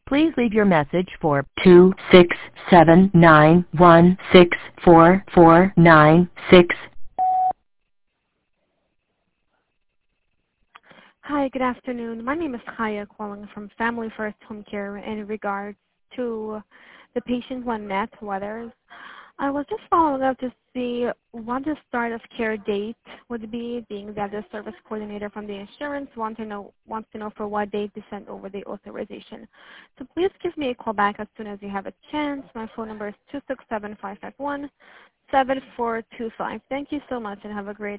Please leave your message for 26791644496. Hi, good afternoon. My name is Kaya, calling from Family First Home Care in regards to the patient Juanette Weathers. I was just following up to see what the start of care date would be, being that the service coordinator from the insurance wants to know for what date to send over the authorization. So please give me a call back as soon as you have a chance. My phone number is 267-551-7425. Thank you so much and have a great